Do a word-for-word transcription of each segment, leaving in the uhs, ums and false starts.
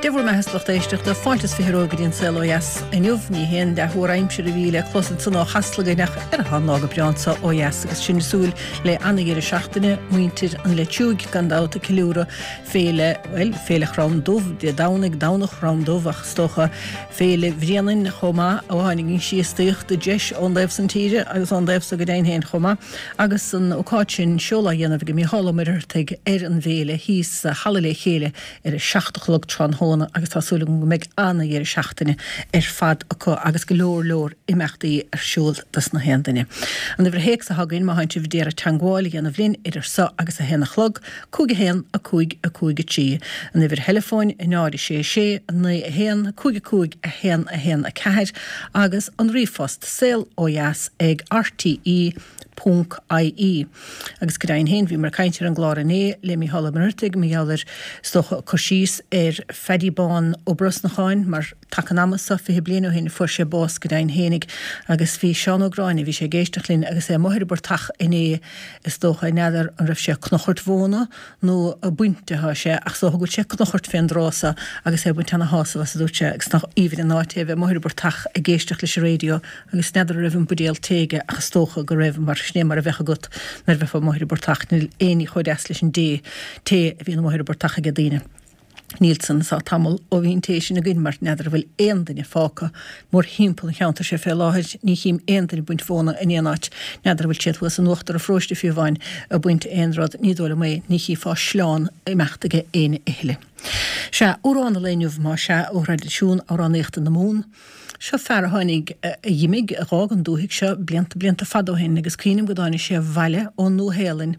Difhór me heslachtéisteach de fáintas firógadín selóas a nniuh ní hen de thuaimse a bhíle chlosan san á haslagainach ar há nága breansa óas agus sin súil le anagéir seachtaine muintir an le tiúg gandáta kilúra féle well féle chrám-dómh de dánig dánach chrám-dómh ach stocha féle bhríanainn chomá ó hánigin síostaíocht de deis ón daobh san tíre agus an daobh sa go daon héin chomá agus an ócáin seola dhéanamh go mí hálamir teag ar an bhéle híos hallalé chéile ar a seachtachlog trán agus tásúla go meid anna dhéar seachtaine ar fad acu agus go leor leor imachtaí ar siúl das na hendaine. An bhar héic sa hagainn má haint bhdéar a teangáil an a bhlín idir sa agus a héna chlog, cúig a héan a cúig a cúig a tí. An bhar telefóin in áiri sé sé an na a héan cúig a cúig a héan a héan a ceir agus an rifost sel óas ag R T E Punk I E. Agus go daon héin bhí mar caiintear an gláir ané le mí hala minúrtaigh mí allir stocha cosís ar fedibán ó Brosnacháin mar takenamas sa fi blian ó hin for sé bós go daon hénig agus bhí seán ógráinna bhí sé géisteach linn agus é mothir bortach iné is stocha neidir an raibh sé knochart bhóna nó a buintethe sé ach so go sé knochart féin drása agus é buint anna hása was dúte agus nach íhir an áte bheith mothir bortach a géisteach leis réidio agus neidir a raibh budéal téige agus stocha go raibh mar sné mar a bhecha gut nar bheith fá mothir bortach níl éí chuid eas leis an dé té a bhí an mothir bortach a gadíine. Nílson sa tamil ó bhíntéisi na gin mar neidir bhfuil éandaine fáca mór hímpel an cheantar sé fé láthir ní chím éandaine buint fóna in éanáit neidir bhfuil siad was an nuachtar a fróiste fiú bhain a buint éonrad nídóla mé ní chí fá sláán i meachtaige éine éile. Se órána léniuh má se ó radisiún áránéachta na mún. Se fear hánig a dhimig a rágan dúhiigh se blianta blianta fadóhin agus cínim go dáine sé bhaile ó nó héalinn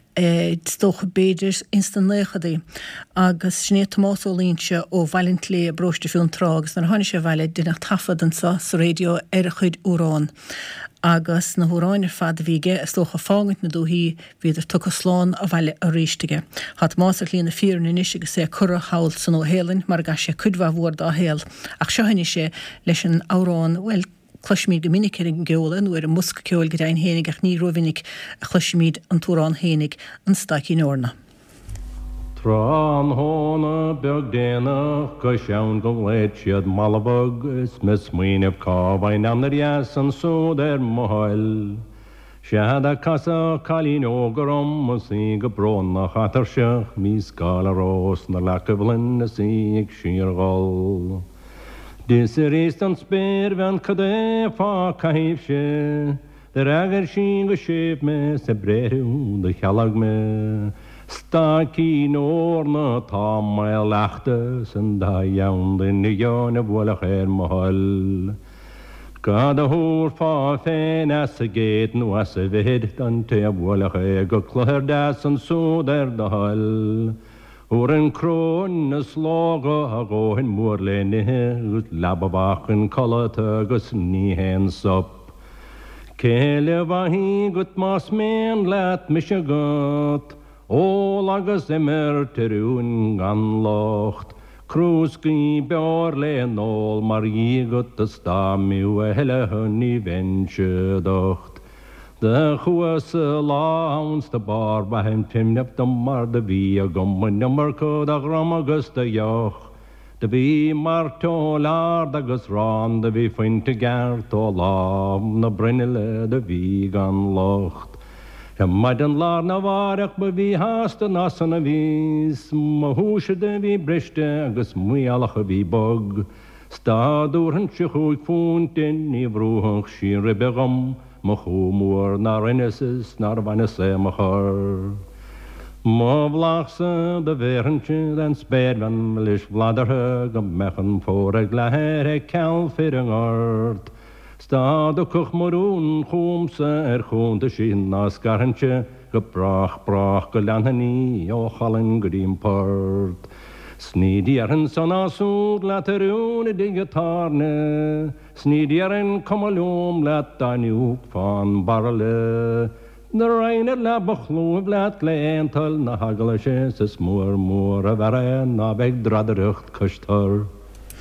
stocha béidir instan léchadaí agus sné tomásólínse ó bhailint lé broiste fiún trágus na háine sé bhaile duna tafadan sa sa réidio ar a chuid úrán. Agus na hóráinir fad bhíige is tócha fágant na dúhíí viidir tucha sláán a bhaile a ríistige. Hat másach lína fír na níos agus sé curra hail san ó héalinn mar gas sé cudhah bhór dá héal ach seohanne sé leis an árán well chluismíd go minic ar an ggheola nuair a musca ceol go daon hénig ach ní rovinnig a chluismíd an túrán hénig an stací nóna. Trán hóna beag déanach go sean go léid siad malabog is mis muoineh cábhain am na rias an sód ar mohail. Sead a casa chalín ógarom musí go brón na chatar seach mís gála rós na lacabhlin na sí ag síorgáil. Dis er éist an spéir bhean cadé fá caihíb sé, de ragar sin go séb me sa bréirú de chealag me. Stací nóna tá mail leachta san dá jaun den na jauna bhfuilach ar mahal. Gad a húr fá féin as a géad nó as a bhid an te bhfuilach é go chluir das an sód ar da hal. Úr an crón na slága a ggóhin mór le nithe gus lababach an colata agus ní hen sop. Céile bhaí gut más mén leat mis a gat, ó agus immer terún gan locht, crúscí bear le nól mar í gut a stámiú a heile hunní vense docht. De chuas láhans de bar bahem timnep de mar de bhí a gomman nummer cod a gram agus de joch. De bhí mar tó lard agus rán de bhí fointe gert ó lám na brinile de bhí gan locht. Ja maid an lár na bharach ba bhí hásta nasan a vís, ma húse de bhí briste agus mualach a bhí bog. Stadúr han se chuig fúntin í bhrúhach sín ribegam, ma chúmúr na rinneses nar bhaine sé ma chur. Ma bhlachsa de bhéirintse den spéir van leis vladarthe go mechan fór ag lehéir ag ceall fir an ort. Stad o cuch marún chúmsa ar chúnta sin na scarintse go brach brach go leanhaní ó chalan go dtímport. Snídi ar an san asúd leat arúna digatarne, snídi ar an comalúm leat dainiúg fan barle. Na reinar le bachlúh leat léantal na hagala sé sa smór mór a bhera na bheith dradarucht custar.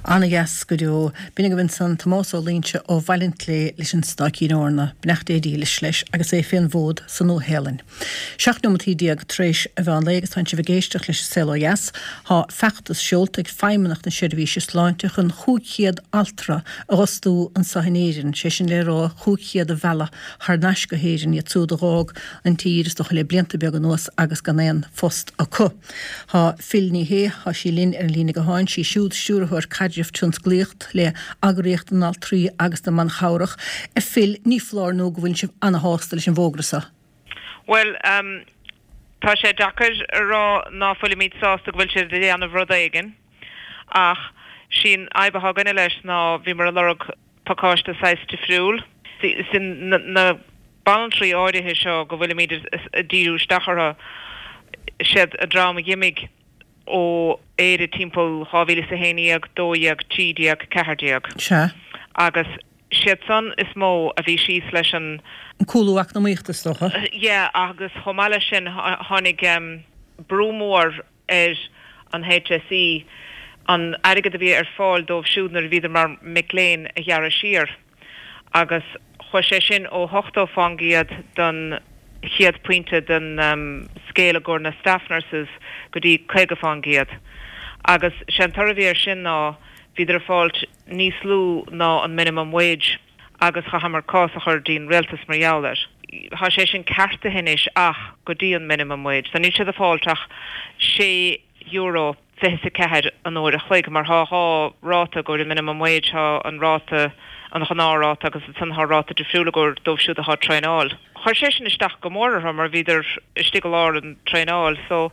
Anna gas goú binnig vin san Tomás ó línse ó Valentlé leis an staí orna bnecht é díle leis agus é fin bhód san nó helen. Seachnúmatí diaag trééis a bheit an légus tan si bhgéisteach leis selo jas, há fechttas siúlt ag feimimenacht na sirvíise sláinte chun chúchiad altra agusú an sahinéirin sé sin lerá chúchiad a bhela haar neis go héirin i túdarág an tíris do le blianta beag an nuas agus ganéan fost a cu. Tá filní hé há sí linn ar lína go háin sí siúd siúrthir cadrih tuns glíocht le agaríocht an al trí agus de man chaurach a fil ní flár nó go bhfuil sibh anna hástal sin bhógrasa. Well, um, tá sé dachar rá ná fuil míid sásta go bhfuil sé dé anna bhrod aigen ach sin aibehagan leis ná bhí mar a lorug pacáiste sáiste friúil sin na balantrí áirithe seo go bhfuil míid a díú stachara siad a drama gimig ó éidir timppel hávíle sa héineag, dóiag, tídiag, cehardiag. Se. Agus siad san is mó a bhí síos leis an... An cúlúach na míochtas docha? Ja, agus chomáile sin tháinig um, brúmór ar an H S E an airigad a bhí ar fáil dómh siúdnar bhíidir mar McLean a dhearra siar. Agus chu sé sin ó hochtó fangiad don chiad pointe den um, scéile gur na staff nurses go dtí chuige fangiad. Agus sin tarabhíar sin ná bhíidir fáilt níos lú ná an minimum wage agus cha hamar cásachar dín réaltas mar jaalair. Tá sé sin cearta hinis ach go dtí an minimum wage. Tá ní siad a fáilteach sé euro fiche sa cehead an óir a chuig mar há há ráta gur minimum wage há an ráta an chanáráta agus san háráta de friúla gur dómh siúd a há treáil. Chuir sé sin isteach go mórtha mar bhíidir istí go láir an treáil, so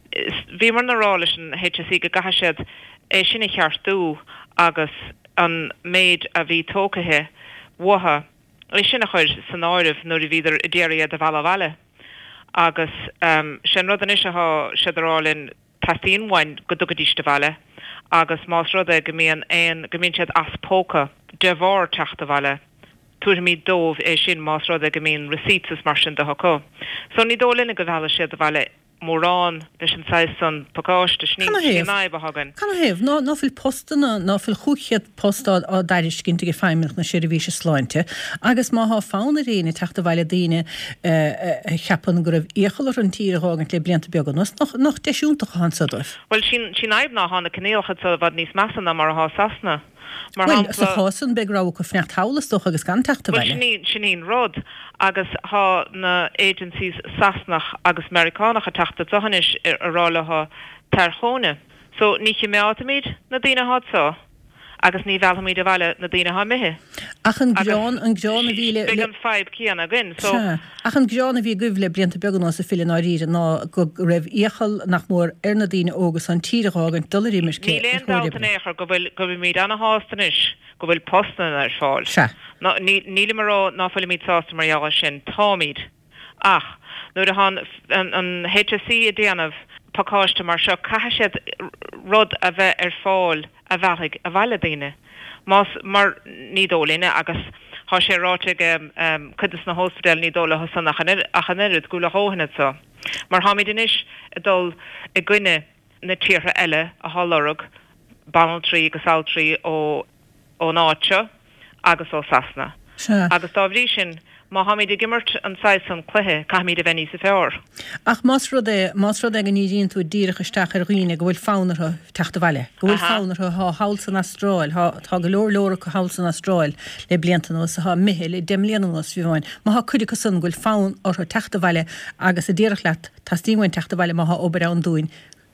bhí mar nará leis an H S E go gatha siad é sinna cheartú agus an méid a bhí tócathe watha é sinna chuir san áirih nuair a bhíidir i ddéirí a bhela bhela agus um, sin rud an is a há siidirálinn tastíonhain go dugadíiste bhela agus más rud a gomíon éon gomíonn siad as póca de bhar teachta bhela tuair mí dómh é sin más rud a gomíonn receipts mar sin de hacó. So ní dólína go bhela siad a bhela mórán leis an sais san pagáiste sní naibhagan. Can heh ná ná fil postana ná fil chúchiad postá á dairis cinnta go feimimeach na sirvíise sláinte agus má há fána réine teachta bhile daine cheapan go raibh échalar an tíreágan le blianta beag an nos nach deisiúntaach hansadóibh. Well sin sin aib ná hána cnéalchad sa bhd níos measana mar há sasna. Well, sa chásan beagráh go fnecht hálastóch agus gan teachta bhile. Well, sin rud agus há na agencies sasnach agus Americánach a teachta tuhanis ar rálatha tarchóna. So ní chimeátamíd na dtíine hátsá agus ní bhealhamíd a bhile na dtíine ha mithe. Ach an gceán an gceán a bhíle... Big an five cían a gin, so... Ach an gceán a bhí goibh le blianta beagán sa fili náiríre ná go raibh échal nach mór ar na dtíine ógus an tíreágan dularí mar cé. Ní léon daltan échar go bhfuil míid anna hástanis go bhfuil postan ar fáil. Se. Níle marrá ná fuil míid sásta mar jaga sin támíd. Ach, nuair a hán an H S E a déanamh pacáiste mar seo caithead siad rud a bheith ar fáil a bheithaigh a bhile daine. Más mar ní dólíine agus há sé ráteig um, chudas na hóspedáil ní dóla hosan a chanéad gúla hóhanad sa. Mar hámid inis a dul i gcuine na tíortha eile a hálorug banaltrí agus altrí ó ó náitse agus ó sasna. Agus dá bhrí sin má haid i gimmert an sais an cluthe caiimiid a bhení sa fear. Ach más rud é más rud ag an nídíonn tú díirecha isteach ar riine go bhfuil fánartha teachta bhile. Go bhfuil fánartha há hálsan Astráil, tá go leor leor go hálsan Astráil le blianta nó sa há mithe le demlíana nó bhí bháin. Má há chuide go san ghfuil fán ortha teachta bhile agus a díireach leat tastíhain teachta bhile má há obair an dúin.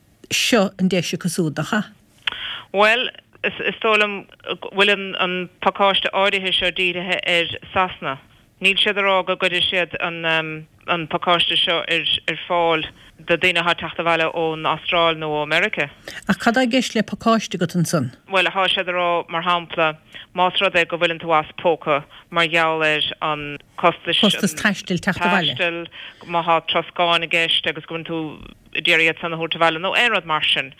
Seo an déise cosúdacha. Well, is tólam bhfuil an pacáiste áirithe seo díirithe ar sasna. Níl siad ará go goidir siad an um, an pacáiste seo ar ar fáil de daine há teachta bhile ón Astráil nó America. A cad a gceist le pacáiste go an san? Well, há siad ará mar hampla más rud é go bhfuiln tú as póca mar gheall ar an costas costas taistil teachta bhile. Taistil má há troscáin a gceist agus go bhfuiln tú déiriad san na húrta bhile nó aonrad mar sin.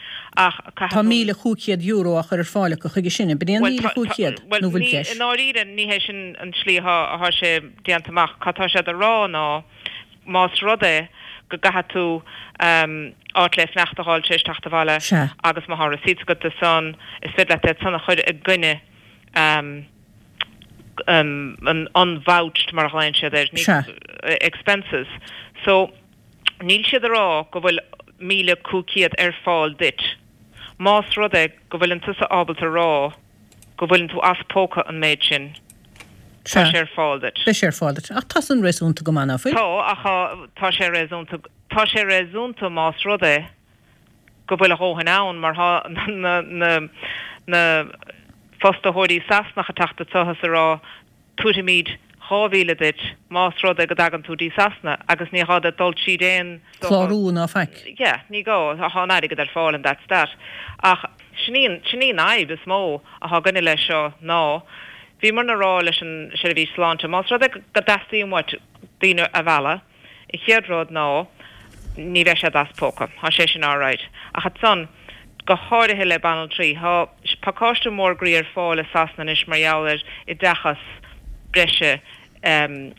Tá míle chúchiad euro a chur ar fáile go chuige sinna, bíon míle chúchiad nó bhfuil ceist. In áíre ní hé sin an slí há sé déantamach catá siad a rá ná más rud é go gatha tú um, áitléis nachtaáil tééis tachtaháile agus má thra sí go a son is fit le sanna chuid a gcuine um, um, an unvouched mar lein sé ní expenses. So níl siad rá go bhfuil míle cúciad ar fáil dit. Más rudé go bhfuil an tusa ábalta rá go bhfuiln tú as póca an méid sin. Tá sé ar fáil dit. Tá sé ar fáil dit. Ach tá an réúnta go mana fuil? Tá acha tá sé réúnta tá sé réúnta más rudé go bhfuil a hóhan ann mar na na na fosta hóirí sasnach a tachta tuchas rá túta míid hávíle dit más rudé go dagan tú dí sasna agus ní hada dul si déin chlárú ná feic. Yeah, ní go a há nadig go ar fáil an dat stat. Ach sinní sinní naib is mó a há gunne lei seo ná. Bhí mar na rá leis an sé bhí sláinte más rudé go dastaíon muid díine a bhela i chéadród ná ní bheith sé das póca. Há sé sin áráid. A chat son go háirithe le banal trí há paáiste mór grí ar fáil a sasna is mar jair i dechas breise um,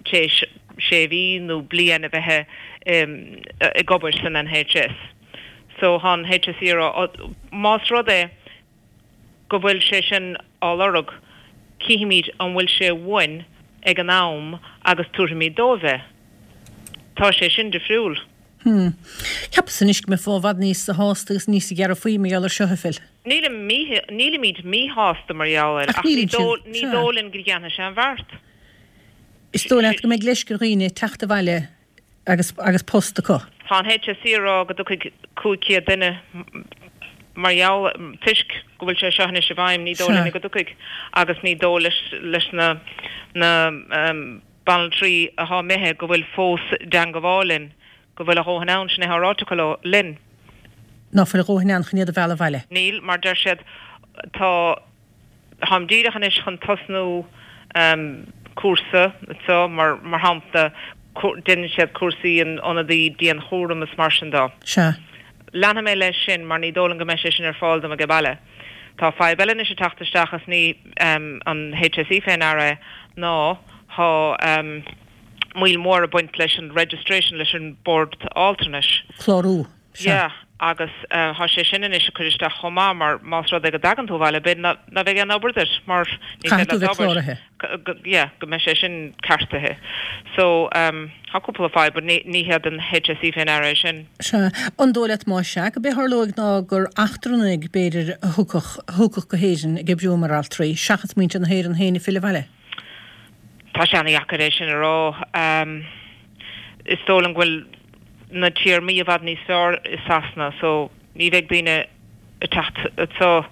sé bhí nó blian a bheitthe um, i gobar san an H S. So han H S I rá más rudé go bhfuil sé sin álorug cíimiid an bhfuil sé bhain ag an nám agus tuairimí dómheh. Tá sé sin de friúil. Hmm. Ceap san isc me fóhhad níos a hástagus níos i gar a faoi mé eall seothafil. Níle míid mí hásta mar eall ach ní dólinn go dhéanana sé an bhart. Is tóla go méid leis go riine teachta bhaile agus agus posta có. Tá H S I rá go dú cúciad duine mar eall tuisc go bhfuil sé seohanna sé bhaim ní dólinn go dúcaig agus ní dó leis leis na na um, banal trí a há mithe go bhfuil fós dean go bhálinn go bhfuil a hóhan ann sin thrátacha linn. Ná fuil a hóhan ann chunéad a bhela bhaile. Níl mar der siad tá hamdíidechan is chun tosnú um, cuasa so mar mar hamta duine siad cuasaí an anadí díon chóram is mar sin dá. Se. Lena mé leis sin mar ní dólan go me sin ar fáil am a go baile. Tá fáil beile is tataisteachas ní um, an H S I féin ara ná há um, muil mór a buint leis an registration leis an board alternate. Chlárú. Yeah, agus uh, há sé sin is chuiste chomá mar más rud ag go dagan tú bhile bin na bheith an ábirdir mar Cartú bheith chláirithe. Yeah, go me sé sin cartathe. So um, há cúpla fáid, but ní head an H S I féin ara sin. Se, an dólaat má se, go beth harlóig ná gur achtrúnig beidir húcach go héisin ag breú mar al trí, seachas mínt an héir an héine fila bhile. Tá sé anna jacaréis sin ará. Um, is tólan bhfuil na tír mí a bhad níos fearr is sasna, so ní bheith daoine a tacht atá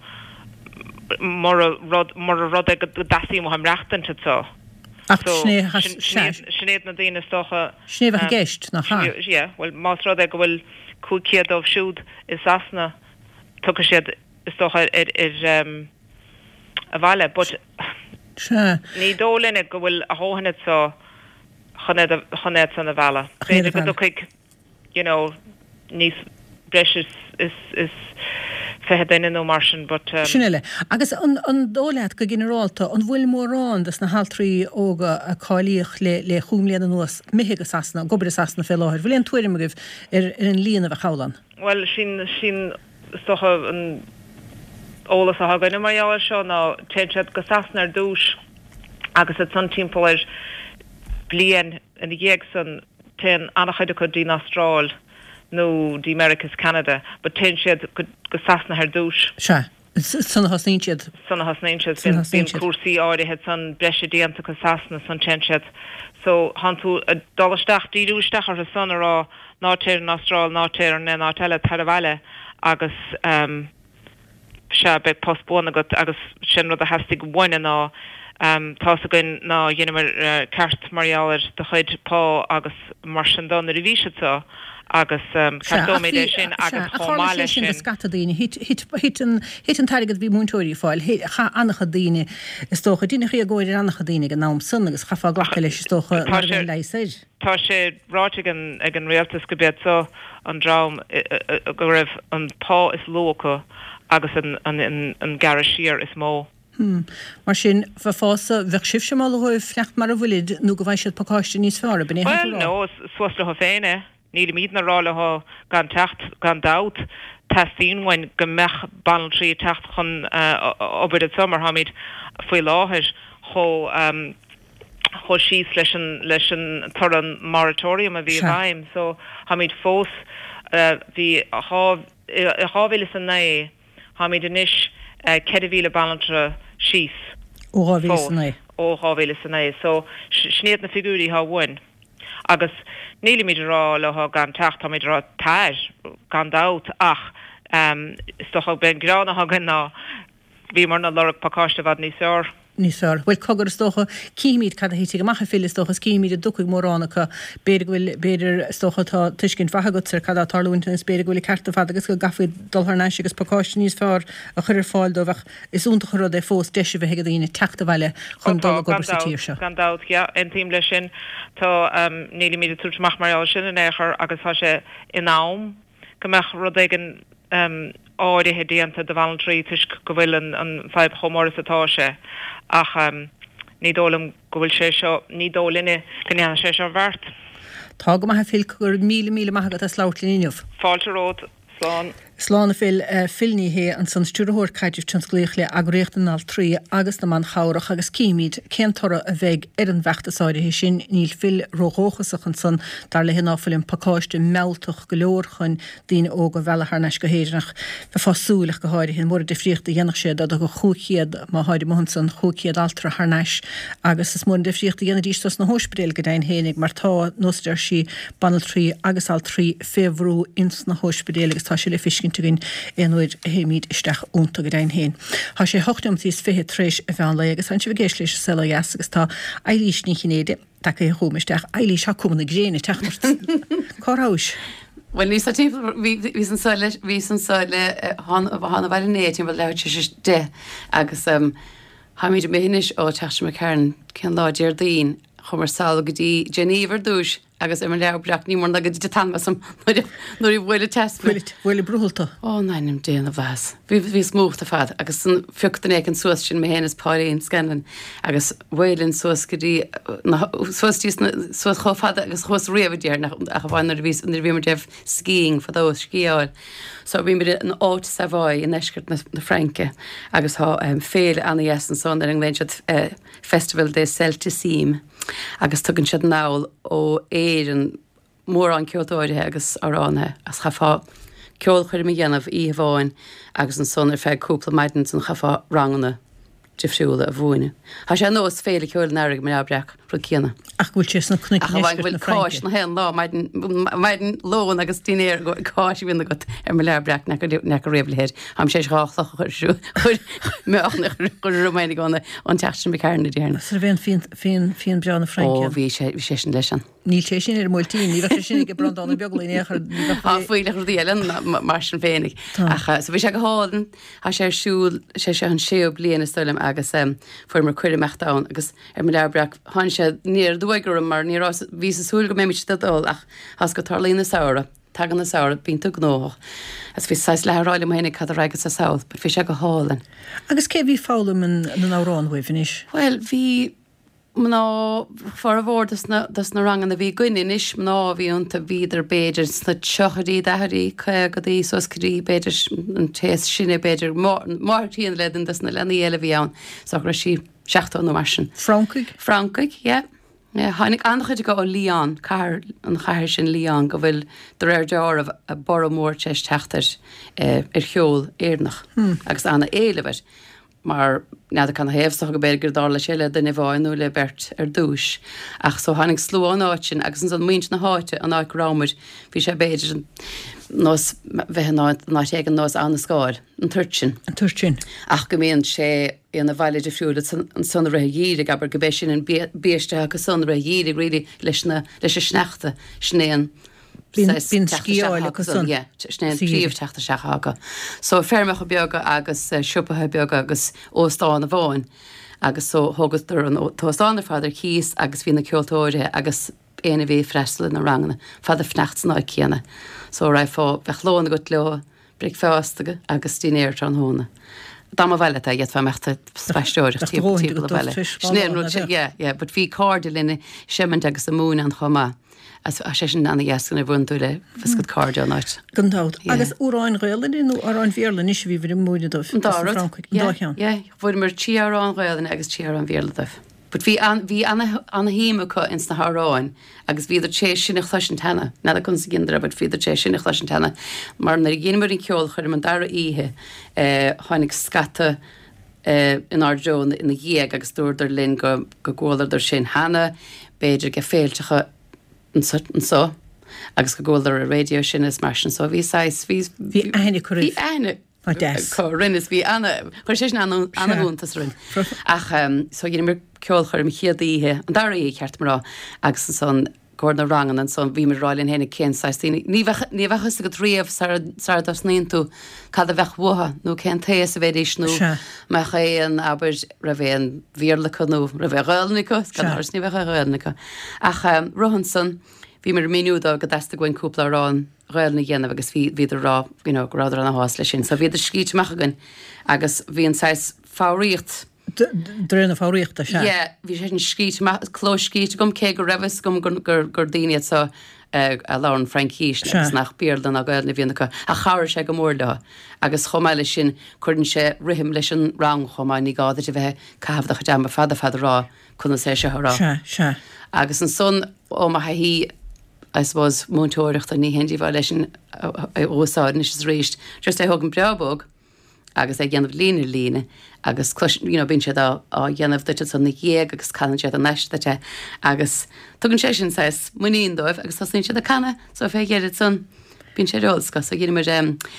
mar a rud ag go dasaí mo am reachtainte atá. Ach snéad Snéad na daoine stocha Snéad a gceist nach há? Yeah, well más rud ag go bhfuil cúciad óh siúd is sasna tucha siad is stocha ar um, a bhile, but ní dólinn go bhfuil a hóhanad sa chonéad san a bhela. Féidir go dúcaig, you know, níos breis is is is fethe daine nó mar sin, but um, Sinile, agus an an dólaat go generálta an bhfuil mórrán das na haltrí óga a cáilíoch le le chúmléad an nuas mithe go sasna, gobar sasna fé láthir. Bhfuil an tuairim a gibh ar ar an líana a bheith chálan? Well, sin sin stocha an ólas a haganna mar jaall seo ná téad go sasna ar dúis agus at san timpóir blian in dhéag san ten annachchuide go dín Austrráil nó the Americas Canada, but ten siad go sasna ar dúis. Se, sanna hasnín siad. Sanna hasnín siad, bín cuasaí áirithe san breise déanta go sasna san ten siad. So han tú a dolasteach díúisteach ar a san ará nátéir an Austrráil nátéir an ná teile tar a bhile agus um, se be postbóna go agus sin rud a hastig bhaine ná um, tá a gin ná dhéanamar uh, ceart marialir de chuid pá agus mar sin don a rivísetá agus um, cartóméide sin agus chomáile sin. A scata daoine, hit an tarigad bhí múntóirí fáil, cha annacha daoine is tócha dtíine chi a ggóir annacha daoine an nám sun agus chafa ghlacha leis tócha mar bhé leiséid. Tá sé ráte ag an réaltas go bead so an drám go raibh an pá is lócha agus an gara sír is mó. Hmm. Mar sin fa fása bheith sibh sem mála roih flecht mar a bhfuilid nó go bhaid siad pakáiste níos fearra. Well, no, swasla ho féine. níl míad na rála ha gan techt gan dat tasín wein gomech ban trí techt chun ober het sommer hamid foi láhir cho um, cho síos leis an leis an tar an moratorium a bhí bhaim so hamid fós hí háhile san na hamid inis cedahíle balantre síos óháhile san na óháhile san na so snéad na figúrí ha bhain agus níl míid rá le ha gan techt hamid rá tair gan dat ach um, stoch ben grana ha gan ná bhí mar na lorach pakáiste vad ní sár Nísar, bhfuil cogur stocha cíimiid cad hí go macha fil stocha cíimiid a ducaigh mórránacha beidir bhfuil beidir stocha tá tuiscinn fathagatar cad tarlúnta is beidir bhfuil carta fad agus go gafaid dulthneis agus pakáiste níos fearr a chuir fáil do bheith is únta chur é fós deise bheith daoine teachta bhile chun dul gobar sa tíir se. Gan dat, ja, an tíim lei sin tá um, níl míad túirtach mar sin in éair agus tá sé in nám gombeach rud éigen um, áirithe déanta de Valentry tuis go bhfuil an, an feib chomóras atá sé ach um, ní dólam go bhfuil sé seo ní dólinne gannne sé seo bhart. Tá go maithe fil gur míle míle maithagat a sláirtlíniuh. Fáilte ród, slán. Sláánna fil uh, filníhé an san stúrthóir caiidirh tionsclíoch le agréachtanál trí agus na man chairach agus cíimiid céantóra a bheith ar an bheachtasáirithe sin níl fil róghóchasach an san dar le hinnáfilin pakáiste meltach go leor chun daoine óga bhealachar go héidirnach be fásúlach go háirithe mór difríocht a dhéanach sé a go chúchiad má háidir mohon san chúchiad altra harneis agus is mór difríocht a dhéanana dístas na hósbréil go dain hénig mar tá nóidir sí banal trí agus al trí féhrú ins na hósbréil agus tá sé le fiscin tuginn éonúir héimiid isteach únta go dain héin. Tá sé hochtúm tíos fithe tréis a bhean le agus an si bhgéis leis sela jas agus tá eilís ní chinéide take é chumisteach eilís ha cumna gréine teachmart. Cárás. Well, ní sa tímpel ví san soile ví san soile hanna bhile néit bhil leir sé de agus um, ha míid méhinis ó teiste me cairn cin lá déir daon chumar sal go dtí Geníver dúis agus im leabreach ní mar agad de tanma sam nuair i bhfuile test bhfuile brúlta. Ó naim déana bheas. Bhí bhí smúcht a fad agus san fiúchtan ag an suas sin mé héananas páiríon scanan agus bhfuilinn suas go dtí suastí suas chofada agus chus riamhdéar nach a bhain ar bhís ar bhí mar déh skiing fa dó sciáil. So bhí mar an áit sa bhaid in eiscirt na Franke agus há um, féil anna yes an son ar an gléinsead uh, Festival de Celticime agus tugann siad náil ó éan mór an ceoltóirithe agus aránne as chafá ceol chuir mi dhéanamh í bháin agus an son ar feid cúpla maidin san chafá ranganna difriúla a bhúine. Tá sé nós féle ceol narig me abreach ru cíanna. Ach bhfuil sé na cnic bhfuil cáis na hen lá maidin lón agus tínéir go cáis bhína go ar me lebreach ne go réblihéid. Am sé ráchlach chuú meach go roméinnig gona an teachtain be cairna déarna. Sa bhéon fin fin breanna Franke. Ó bhí sé bhí sé sin leis an. Níl sé sin ar múltíí, ní bheith sin go brandánna beaglaí éair. Á faoile chu díalan mar sin féinnig. So bhí sé go hádan a sé siúil sé sé an séo bliana stoilm agus um, fuair mar cuiir mechtán agus ar me lebreach háin sé níor dúigur mar ní ví a súil go méimiid dadul ach has go tarlína saora tagan na saora bín tu gnóch as bhí seis leráile héna cad agus sa saoil, but bhí sé go hálan. Agus cé bhí fálam na náránhuihanis? Well, bhí ná far a bhór das na rangan a bhí gcuine is ná bhí unta bhíidir beidir na teocharí deirí chu go dí soscarí beidir an téas sinna beidir máirtííon ledan das na lena eile bhí ann so ra sí seachtá nó mar sin. Francaig? Francaig, yeah. Yeah, hánig anchuide go ó Líán car an chair sin Líán go bhfuil de réir dearmh a bormór teis teachtar uh, ar cheol éarnach hmm. agus anna éilehar. Mar nead kann hefstoch go begur dála séile den bháinú le bert ar dúis. Ach so hánig slú an áitin agus an muint na háite an áid rámid hí sé beidir nás bheit ná ag an nás anna scáir an tuirtin. An tuirtin. Ach go mbeon sé ina bhaile de fiúla an son ra dhíide aber go béis sin an béiste go son ra dhíide ri leis leis a sneachta snéan. Bín sciáile go sun. Sné tríomh teachta seachaga. So fermecha beaga agus uh, siúpathe beaga agus óstáin a bháin agus so thugus tar an tóstáinna fáidir chís agus bhí na ceoltóirithe agus éana bhí freistal na rangna fáidir fnecht ná chéana. So ra fá bheith lóna go leo bric feástaga agus tínéir an hóna. Dá bhile a dhéad meachta speisiúir tí bhile. Sné, bud bhí cardú linne seman agus a mún an chomá. As a sé sin anna dhéascan a bhúntúile fiscud cardú áit. Gandát. Agus úráin réalainn nó arán bhéarlan is bhí bhí múide dóibh. Bhfuil mar tíarrán réalainn agus tíar an bhéaladóibh. But bhí bhí anna híimecha ins na háráin agus bhíidir sé sinna chluisin tena, na a chun sa gindra, bud bhíidir sé sinna chluisin tena, mar na ggéanamar in ceol chuir an dara ihe tháinig scata in ardó ina dhéag agus dúirdar linn go go ggóidir sin hena, beidir go féiltecha an só, agus go ggóidir a radio sin is mar sin so bhí sais bhí Bhí aine chuir. Bhí aine rinnes bhí anna chuir sé anna bhúntas rinn. Ach so dhéanamar ceol chuir mi chiad ihe an dar í cheart marrá agus san gcóna rangan an son bhí mar ráilinn héna cén saistíine. Ní bhechas go tríomh sar das níú cad a bheith watha nó cén taas a bhéidir snú me chéan aber ra bhéon bhíorlacha nó ra bheith réilnica gan ní bheith réilnica. Ach Rohanson bhí mar míúdá go deasta goin cúpla rán réilna dhéanamh agus bhíidir rá grádar an hás lei sin, so bhíidir scíte mechagan agus bhíon sais fáíocht Drna fáíochtta se? Ié, bhí sé an scíte chlós scíte gom cé go rahas gom gur daine sa a lán Frankíis agus nach beardan a gailna bhíonnacha a chair sé go mórda agus chomáile sin chuann sé rihim leis an rang chomáin ní gáda a bheith cahabhdacha deamba fada fada rá chuna sé se rá. Se se. Agus an son ó ma hí I suppose múntóireachta ní hendí bhil leis sin ósáin is réist, just é thugann breabóg agus é gceanamh lína lína agus bín sé á dhéanamh duite san na dhéag agus canan sé a neistate agus tugann sé sin sais muíon dóibh agus tasín sé a canna so fé géad san bín sé róscas a dhéanamar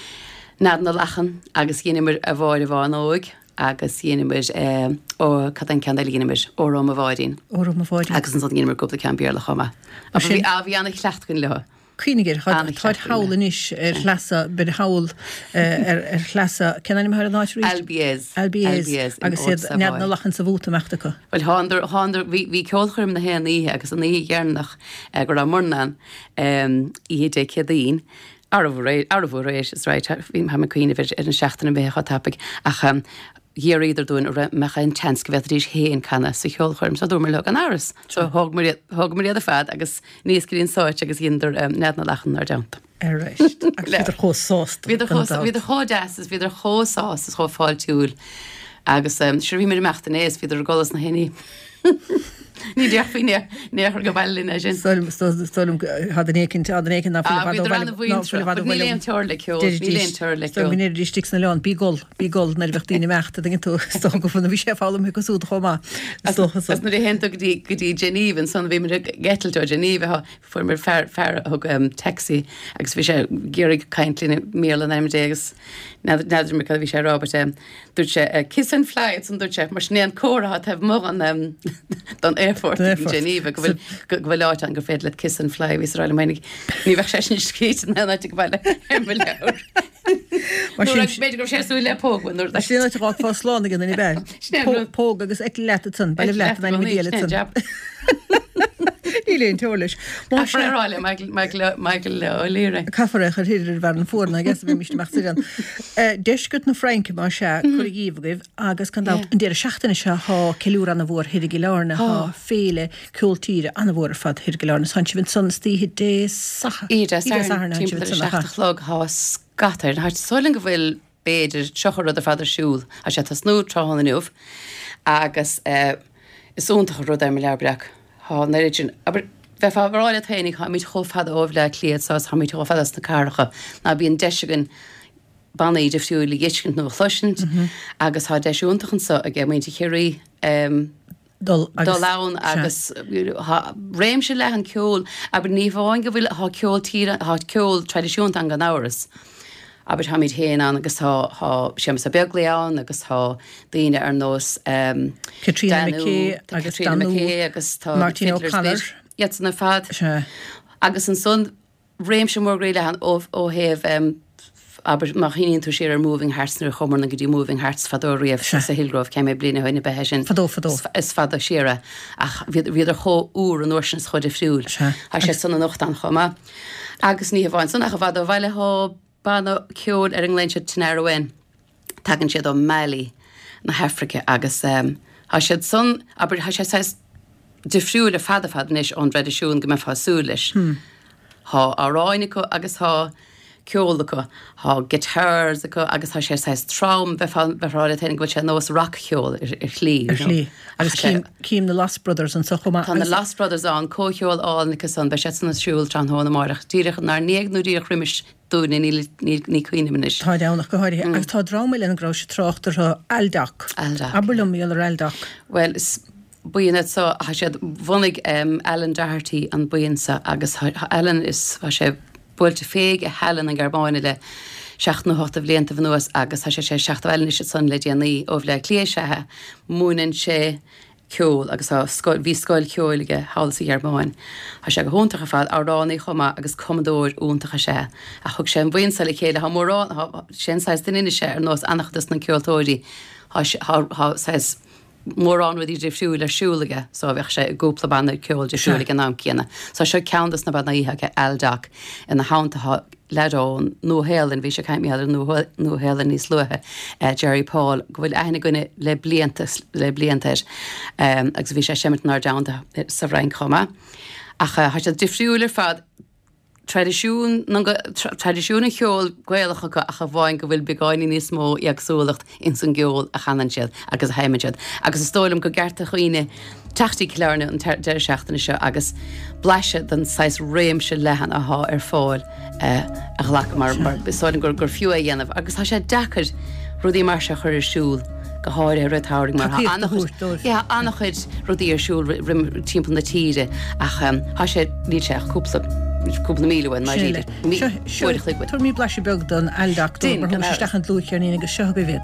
nád na lachan agus dhéanamar a bháir a bháin óig agus dhéanamar ó cat an ceanna dhéanamar óróm a bháidín. Óróm a bháidín. Agus an son dhéanamar gúpla ceanbíar le chuma. A bhí a bhí anna chlecht chun leo. Cuoinigir chuid hálan is ar chlasa bid hawl ar chlasa cenim mar an áisirí? L B S. L B S agus sé nead na lachan sa bhúta meachtacha. Well háidir háidir bhí ceolchuirm na héana ihe agus an í dhearnach gur a mórnan í dé cedín. Arbhréis rééis is ráid bhí ha cuioine bhir ar an seachtainna bécha tapig ach hir idir dún mecha an chans go bheith ríéis héon canna sa cheolchuirm sa dúmar le an áras. So thug mar iad a fad agus níos guríonn sáit agus ionidir nead na lachan ar deanta. Ar réist. Agus viidir chósást. Viidir chódeas is viidir chósás is chó fáil túúil agus siir bhí mar meachta éis viidir golas na héine. Ní dearfaoine néchar go bhilín sin. Stoilm had an écinn an écinn na bhíon teirla ceol bhíon teirla ceol. Bhíon rístig na leán bígol bígol na bhechttíine meachta gin tú sto go fanna bhí sé fálam go súd chomá. As na hénta go dtí Geníomh san bhí mar getaltó Geníomh fu mar fear thug taxi agus bhí sé géirigh caiintlína méla na agus nadidir me bhí sé Robert dúirt sé kiss and flight san dúirt sé mar snéan córa tah mó an don airport in Geneva go bhfuil áit an go féad le kiss and fly vís ráile meinig ní bheith sé sin scríit na go bhile leir. méidir go sé sú le póghain sin rá fá sláánna gan í be. Póg agus ag leta san bailh leta na déile san. Íléon teirlis. Ráile Michael O'Leary. Caafar chu hiidir bhar an fórna agus bhí mis meach an. Deiscut na Frank má se chu díomhgah agus can an déir seachtainna se há ceú an bhór hiidir leárna há féle cooltíre an bhór fad hiidir leárna san si vin san stíhi dé sacha. Íidirlog há scatar hart soling go bhfuil béidir seochar rud a fadidir siúl a sé tá snú tráthanna nuamh agus is úntaach rud ar me leabreach. Há neidir aber bheith fá bhráile tainnig ha míid chofad óh le cléad sás ha míid chofadas na cáracha na bíon deisigan banna idir fiúil dhéiscint nó chluisint agus há deisiúntachan sa a gceimhainte chéirí dó lán agus réimse le an ceol aber ní bháin go bhfuil há ceol tíre há ceol tradiisiúnt an gan áras. Aber ha míid héana agus há sémas a beaglaán agus há daine ar nós Katrina McKay agus agus Martin O'Connor na fad agus an son réim sem mór réile an ó ó heh aber mar chiíonn tú sé ar moving hearts nar chomar na go dtí moving hearts fadó riamh sa Hillgrove ceim mé blina haine bethe sin fadó fadó is fada siire ach viidir cho úr an orsins chud a friúil a sé sanna nocht an choma agus ní bháin san a bhd ó bhile há banna ceol ar an léintse Tinarhain tagan siad ó Mali na Hefrica agus um, ha siad son, aber ha siad sais difriúil a fada fad níos an tradiisiún go me fásúlis. Hmm. Ha aráinico agus ha ceolalacha, ha guitars acu agus ha sé sais traum befráid tein go sé nós rock ceol ar chlí. Ar chlí. Agus cím na Lost Brothers an sochoma. Tá na Lost Brothers an cócheol áilnicas an be sé san siúil tran hóna marach. Díirech nar néag nó díirech rimis dún ní cuioine manis. Tá deannach go háirithe. Agus tá drámail an grá sé trochttar ha eldach. Eldach. Aberlum míal ar eldach. Well, buíine so ha siad bhunig um, Ellen Doherty an buinsa agus ha, ha Ellen is ha sé búilte féig a Helen an garbáine le seach nó hocht a bblianta van nuas agus ha sé sé seach Ellen is san le déanaí ó bhle léisethe múnan sé ceol agus bhí scoil ceolige hálas i garbáin. Ha sé go húntacha fáil áránaí chuma agus commodóir úntacha sé. A thug sé an buinsa le chéile ha mórrán sin sais den inine sé ar nós annachtas na ceoltóirí ha sais mór an wedi drifsiúil ar siúlige, so bheith sé gúpla banna ceol de siúlige ná cíanna. So se ceantas na banna íthe eldach ina háantatha ledón nó hélan bhí sé caiimiad nó hélan níos luathe Jerry Paul go bhfuil aithna gine le bliantas le bliantais agus bhí sé semitnar damda sa bhrein chuma. Ach ha sé drifsiúil ar fad tradiisiún tradiisiúna cheol gcualacha go a bháin go bhfuil beáinní níos mó agsúlacht in san geol a chanan siad agus heimeid. Agus is tóilm go gcearta chuoine teachtaí cléirne an deir seachtainna seo agus bleise den sais réim se lehan ath ar fáil a ghlach mar mar beáin gur gur fiú a dhéanamh. Agus tá sé dechar rudí mar se chur siúl go háir a rutáing mar annachchuid rudí ar siúl timp na tíre ach há sé ní seach cúpla cúpla mílehain mar riile. Tuair mí bleisi beg don eldach dú mar thum stechan lúcear ní agus seo go bhéad.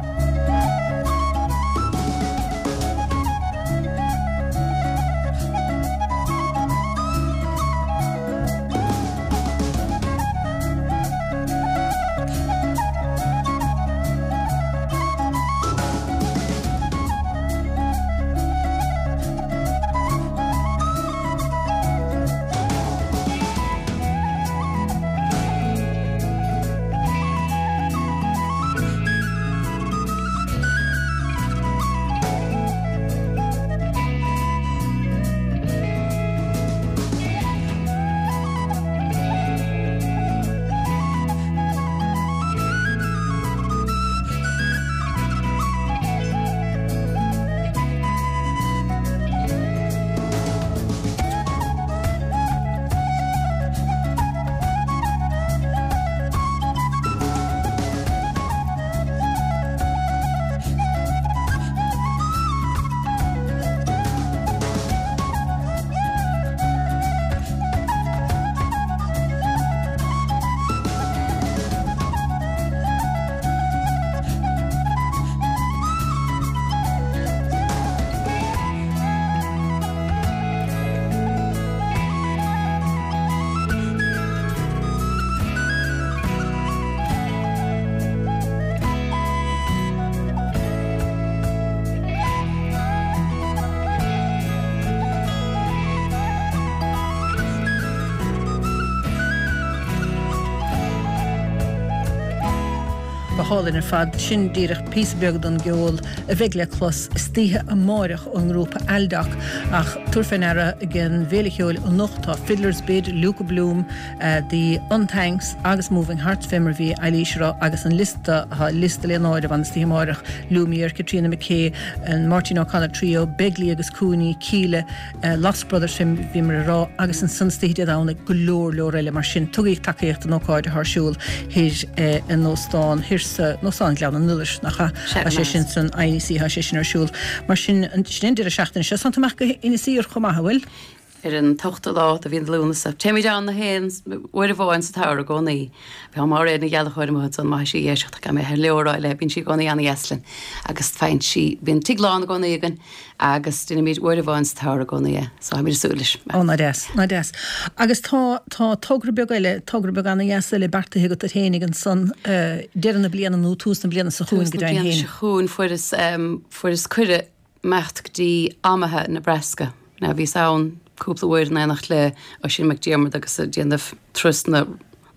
Hálinn ar fad sin díreach písbeag don geol a bheith le clos stíthe a máireach an grúpa eldach ach turfenara gin bhélecheol an nochtá Fiddler's Bid, Luca Bloom, uh, the Unthanks agus Moving Hearts Femmer bhí Eilísra agus an lista ha lista leonáide van stíthe máireach Lumiere, Katrina McKay, an Martin O'Connor Trio, Begley agus Cooney, Keele, uh, Lost Brothers Fem bhí mar rá agus an san stíthe dána golóir leor eile mar sin tugaigh takeíocht an ócáide thsúil hir uh, an nóstán hirsa nó san lean an nulis nach a sé sin san I N C ha sé sin arsúl mar sin sin idir a seachtain se san tamach in sír chumá bhfuil ar an tochtta lá a bhíon lúna sa téimi an na héans uair a bháin sa táir a gcónaí bhí mar réad na geala chuir mu san mai sí éiseach go mé leorá le bín si gcónaí anna Eslin agus féin si bín tiglán gcónaígan agus duine míid uair a bháin sa táir a gcónaí so ha míid súlis ó na des na des agus tá tá tógra beag eile tógra beag anna Esla le barta higat a hénig an san dean na bliana nó tús na bliana sa chuún go dain héin chuún fuair is fuair is cuire mecht dí amathe Nebraska na bhí saon cúpla uair na nach le ó sin McDermott agus a déanamh trust na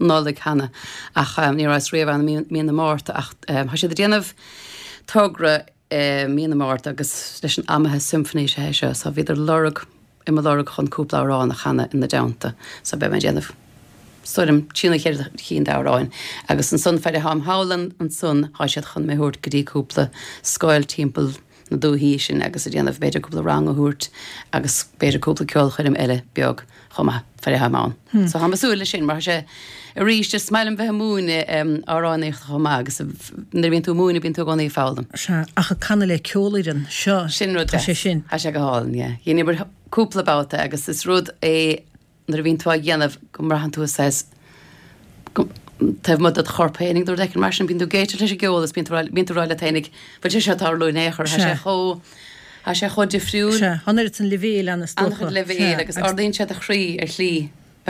nóla chana ach ní ras réomh an mí na mórta ach ha sé déanamh tugra mí na mórta agus leis an amathe symphony sé se sa bhíidir lorug i lorug chun cúpla rán a chana ina deanta sa be me déanamh. Stoim tína chéir chin dáráin, agus an sun feidir ham hálan an sun há siad chun mé thuirt go dtí cúpla scoil timppel na dúhí sin agus a déanamh beidir cúpla rang a thuirt agus beidir cúpla ceol chuirm eile beag chuma feidir hamán. So ha masúla sin mar sé a ríiste smailm bheit múna áránaíocht chumá agus nar bhíon tú múna bíon tú gánaí fálam. Se acha canna le ceolaidan seo sin ru sé sin. Tá sé go hálan, dhéanaar cúpla báta agus is rud é nar bhín tú a dhéanamh go mar han tú sais Tah mud a chorpéing dú decin mar sin bín tú géitir leis geolalas bín tú ráile tainig, ba sé se tar lúin éair sé cho a sé cho difriúil. Se hanir an levéil an An levéil agus ardíonn sé a chrí ar chlí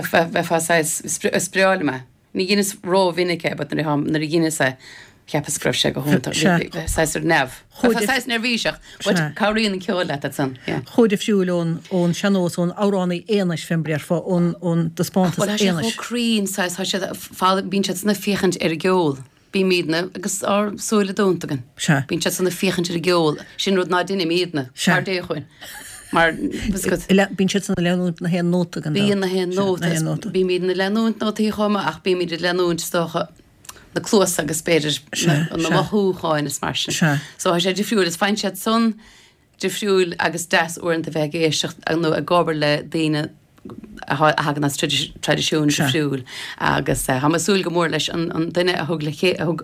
bheith spráile me. Ní dhéananas ró vinnice, but nar i dhéine sé ceappa scrah sé go húnta sais ar nefh. Sais nervvíiseach, choíonn an ceol le san. Chúide fiúil ón seanós ón áránaí éanais fimbriar fá ón de spántas éanais. Chrín sais fá bín se na fichant ar geol. Bí míadna agus á súile dúntagan. Bín se sanna fichant ar geol, sin rud ná duine míadna, se dé chuin. Mar bín si sanna leanút na hen nótagan. Bíon na hen nóta, bí míad na leanút nótaí chuma ach bí míad leanút stocha na clós agus beidir na mathúáin is mar sin. So sé difriúil is fein siad son difriúil agus des uint a bheith éisteach nó a gobar le daine hagan as tradiisiún difriúil agus ha masúil go mór leis an duine a thug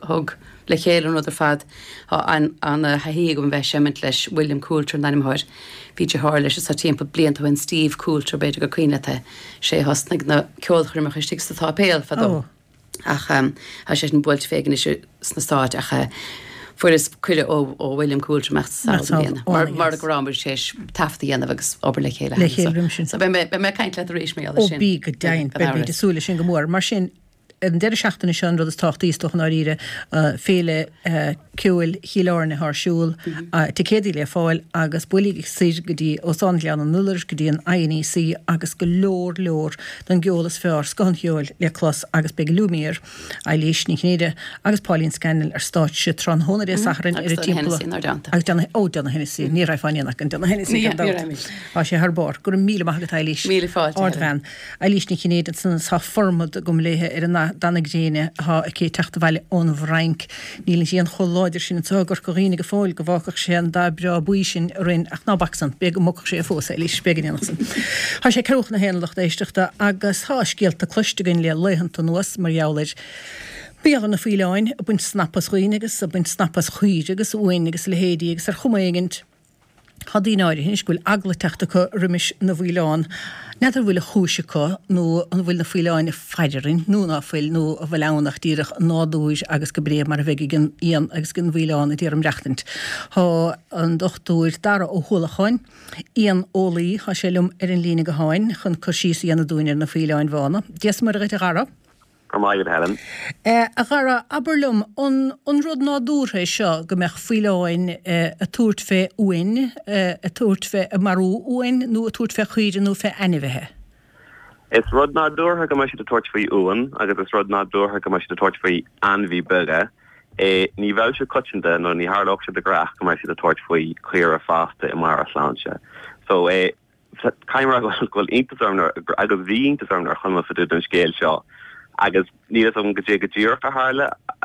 le chéile nó ar fad an haí go bheith semint leis William Coulter naimthir bhí de háir leis sa timp blianta bhain Steve Coulter beidir go cuioinete sé hosnig na ceolchrimach istí sa tápéal fadó. Ach um, ha sé an bult fégan is sna stáit ach fuair is cuiile ó ó William Coulter mecht saoíana. Mar mar a grámbar sé tafta dhéanamh agus obair le chéile. Le chéile sin. So be me caiint le rééis mé sin. Ó bí go dain be bí de súla sin go mór mar sin an deir seachtainna sean rud is táchtaíoch an áíre féle ceúil chiileárna thsúil te cédaí le fáil agus buigh si go dtí os an lean an nullars go dtí an I N E C agus go leor leor don geolalas fearr scantheol le clos agus be lumíir a léis ní chéide agus Pauline Scannell ar stáit se tran hóna é sacharin ar a timppla agus dana ó dana Hennessy ní raibh fáinach an dana Hennessy á sé thbar gur míle maithagatá líis ardbhein a líis ní chénéad san sa formad gom léthe ar an danna gréine ha a cé teachta bhile ón bhreink níl sí an choláidir sin an tugur go riine go fáil go bhachach sé an da bra buí sin rin ach ná baxan be go mocha sé fósa lís spegansan. Tá sé ceúch na héanalacht éisteachta agus há scéalta cluistegan le leihananta nuas mar jaalaid. Bíag na fíleáin a buint snappas chuoinegus a buint snappas chuide agus uainigus le héadí agus ar chumaigint Hadí náir hins gúil agla teachta go rimis na bhhuileáin. Neidir bhfuil a chúise có nó an bhfuil na fhuileáin i feidirin, nó ná fuil nó a bhfuil ánach díireach nádúis agus go bréh mar a bheith gin íon agus gin bhhuileáin a dtíar am reachtant. Tá an dochtúir dara ó thulachain, íon ólaí há sélum ar an lína go háin chun cosíos íon na dúinear na fhuileáin bhána. Dias mar a gait a gara? Armaid Helen. Uh, a gara aberlum on on rod na dúrhe seo go meach fhuileáin uh, a túirt fé uin, uh, a túirt fé a marú uin, nó a túirt fé chuide nó fé anivethe. Is rod na dúrtha go meisi a tuairt faoi uin, agus is rod na dúrtha go meisi a tuairt faoi anmhí buga. Eh, ní bhil se cutinte nó ní hardach se de grach go meisi a tuairt faoi chuir a fásta i mar sláánse. So eh, caiimra gohfuil intasarmnar agus bhí intasarmnar chuma fa dún scéil seo. Agus nílas an go dé go dtíoch a hále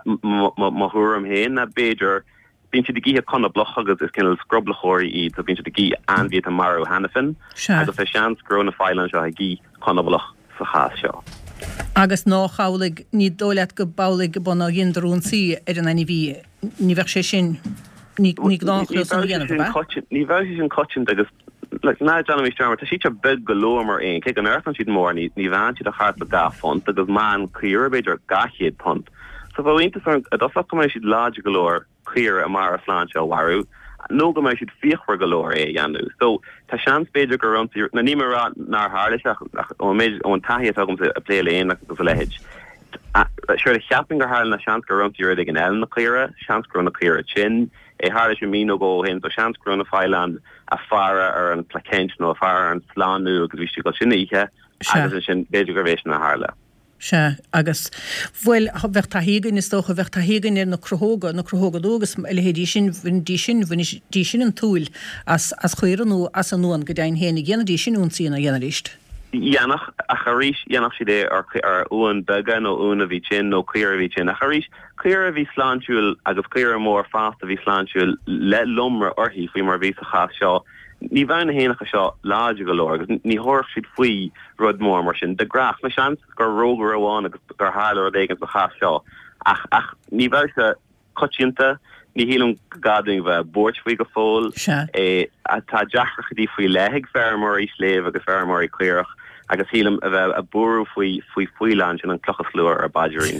má thuúm héin na Beiidir bín si de gí a conna bloch agus is cinnal scrubblachóirí iad, so bín si de gí anbí a marú hanafin, agus fé sean scrú na fáilan seo a gí conna bloch sa chás seo. Agus ná chálaigh ní dóilead go bálaigh go buna ghindarún sí ar an aine bhí ní bheith sé sin ní gnáchlas an dhéanamh ba? Ní bheith sin cotin agus like na John Mister ta si big galore ein ke an earth she'd more ni ni van to the heart of that font that man clear beidir gachied punt so for winter a dos come she'd large galore clear a mara flancha waru no go she'd fiach for galore e yanu so ta chance beidir go around na ni mar nar harlish on me on tahi tagum a play lane like the village sure the shopping or har na chance go around your again el na clear chance go na clear chin e harlish mi no go hin so chance go na filand a fara ar an placent nó a fara an sláánú agus bhí go sinníe agus sin beidirgravation a hála. Se agus bhfuil bheith taígan is tócha bheith taígan ar na crothóga na crothógadógus le hédí sin dí sin dí sin an túil as as chuiranú as an nuan go dain héna ghéana dí sin únsaína ghéanaríist. Ianach a charíis ianach si dé ar ar uan began nó úna bhí sin nó clear a bhí sin a charíis clear a bhí sláintúil agus clear mór fast a bhí sláintúil le lumra orthaí faoi mar bhí a chath seo. Ní bhain héanacha seo láide go leir, agus ní thuir siad faoi rud mór mar sin. De grach na seans gur rógur amháin agus gur hála a dhégan sa chath seo. Ach ach ní bhaid se coitianta, ní hílum gading bheith bort faoi go fóil. É a tá deachra chudí faoi leigh fearmóí sléomh agus fearmóí clearach. agus hílam a bheith a búrú faoi faoi foiilein an clochas luair ar badgerín.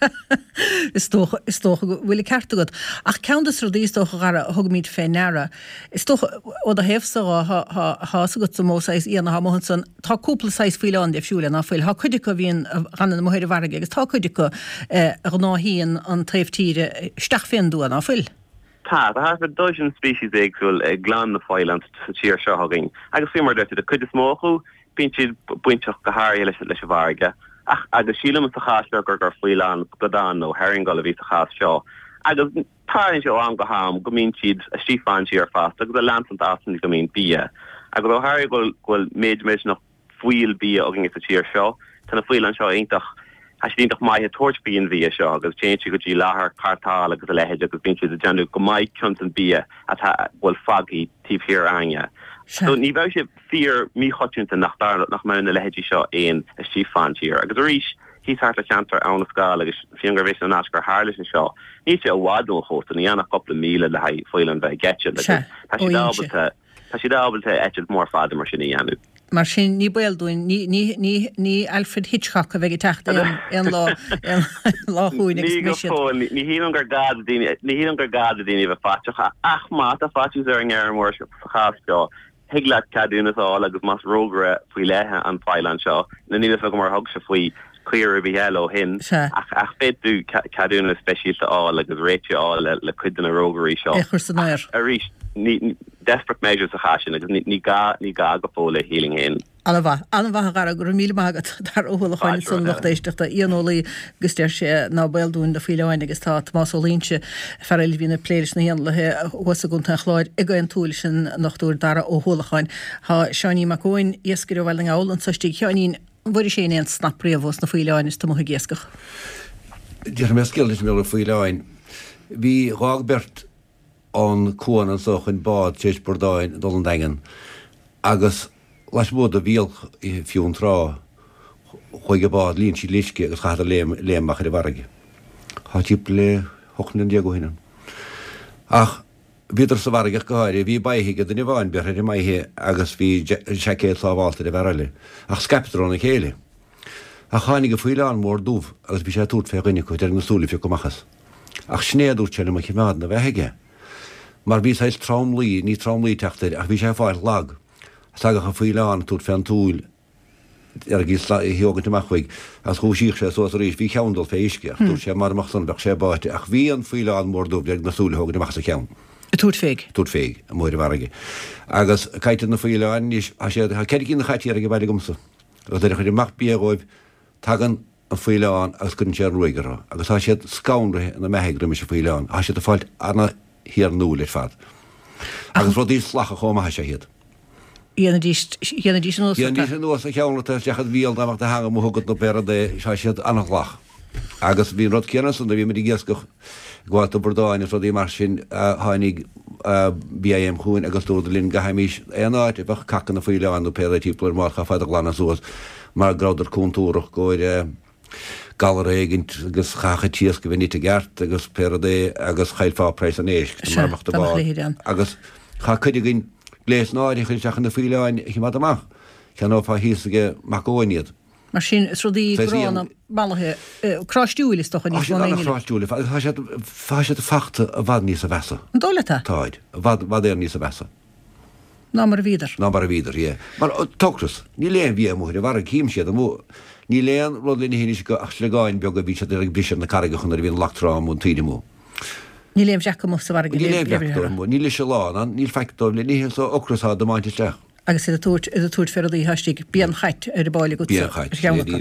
Is tócha is tócha bhfuil ceartta go. Ach ceantas rodíos tócha gara thugmíid féinnéara. Is tócha ó a hefsa hása go sa mósáis íana ha san tá cúpla sais foiileán de fiúla na foiil. Tá chuide go bhíon ran na mohéir bharige, agus tá chuide go ar náhííon an tréifhtíre steach féin dúa na foiil. Tá, tá for dozen species éagsúil ag glán na foiileán sa tíir seo hagin. Agus fi mar dúirte a chuide smóchu, bín siad buinteach go háir leis leis a bharige. Ach agus sílam a cháisle gur gur foiileán godán nó herringol a bhí a chás seo. Agus táin seo an go ham go mín siad a sífáin siar fast, agus a lansan dásan go mín bia. Agus ó háir ghfuil méid méid nach foiil bia agin is a tíir seo, tan na foiileán seo aintach a síntach maithe torchbíon bhí seo, agus téintse go dtí láthair cartáil agus a lehéid agus bín siad a deanú go maith chuntan bia a bhfuil fagaí tíbhíor aine. So ní bheith sé fear mí choitiúnta nach dar nach me na lehéidí seo éon a sífáin tíir. Agus a ríis hí thart a cheantar anna scáil agus fiangar bhéis an nascar háirlis an seo. Ní sé a bhádó chósta ní anna coppla míle le haid foiileán bheith gceite. Tá si dábalta tá si dábalta eitiid mór fada mar sin í anú. Mar sin ní buildúin ní Alfred Hitchcock a bheith teachta an láthúin ní hí an gur gad ní hí an gur gad a daine bheith fáteach ach má a fátiú ar an ggéir mór chaseo. Higlaat cadúnas á agus mas rógra faoi lethe an fáileán seo, na ní go mar thug se faoi clear a bhí heó hin ach ach féadú cadúna speisialta á agus réite á le cuidan a rógarí seo. A ríis ní desperate measures a chasin agus ní ga ní ga go fóla healing hen. Anha anha gar gur mí mágad dar óhlaáin sun nach éisteachta íonolaí gustéir sé ná beilún de fiileáin agus tá más ólínse feril hína pléiris na héan lethe was a gunta chláid i go an túil sin nachtúir dara óhlaáin. Tá Seaní Macóin iesgur bhil an áil an sotí cheanín bhir sé éon snapríomhs na fiileáin is tá géascach. Dir me skill mé fiileáin. Bhí Rágbert an cuan an soch in bad téis bordáin dul an dagan. Agus leis bud a bhíalch i fiún rá chuige bád líonn sí líisce agus chatar léamach ar bharige. Tá típ le hochna diago hinan. Ach bhíidir sa bharige go háir, bhí baithigad in bháin bear ar maithe agus bhí secéad lábháilta de bharile. Ach skeptrón a chéile. A chánig go foiileán mór dúmh agus bhí sé tút fé rinne chuid ar na súla fio gomachas. Ach snéadú tena a chimád na bheithe. Mar bhí sais trámlí, ní trámlí teachtaid ach bhí sé fáil lag. Sagach a foiileán tút fean túil ar gís heogan amachhuiig as chúsíoch sé sós rééis bhí cheandal fé isceach, dúr sé mar amachsan beh sé báite ach bhí an foiileán mór dúmh ag na súla hogan amach sa cheann. Tút féig. Tút féig a móir bharige. Agus caiite na foiileán níos a sé ceir cinn na chaití ar go bhaile gomsa. Agus idir chuidir mach bí agóibh tagan an foiileán agus chun sé ruigarrá. Agus tá siad scáunrathe na metheigre me sé foiileán. Tá siad a fáilt anna hir núl ir fad. Agus rod í slacha chóma sé hiad. Iana dís Iana dís nó. Iana dís nó a cheanlata deachad bhíal amach de hanga mthgad nó bear de sé siad annach lach. Agus bhí rod ceannas an bhí me géascach gháilta bordáin rod í mar sin hánig B M chuin agus dúda linn gahaimís éáid i bach cacan na foiileán nó péad típlar mar cha fáid a glána suas mar grádar cúntúrach góir galréigint agus chacha tíos go bhí gart agus péadé agus chail fá preis an éis marachta bá. Agus cha chuide ginn léis náid chuil teachan na foiileáin i mad amach. Cean áfá híosige Macóiniad. Mar sin is rodí grána bailthe cráistúil is doch an níos bhna cráistúil. Fá sé a fachta a bhd níos a bheasa. An dólata? Táid, bhd éar níos a bheasa. Ná mar a bhíidir. Ná mar a bhíidir, é. Mar tógras, ní léon bhí amúir, bhar a cím siad amú. Ní léon rodlína híine go ach legáin beag a bhí sé ar brísir na carigachan ar bhíon lachtrám ún tíidirmú. Ní léon seacha mó sa bhar Ní léon beachtar mú, ní lei se lán, níl feictóim le níhé so ocrasá do máinte teach. agus a túirt a túirt ferdaí hastig bían chait ar báile go. Bían chait,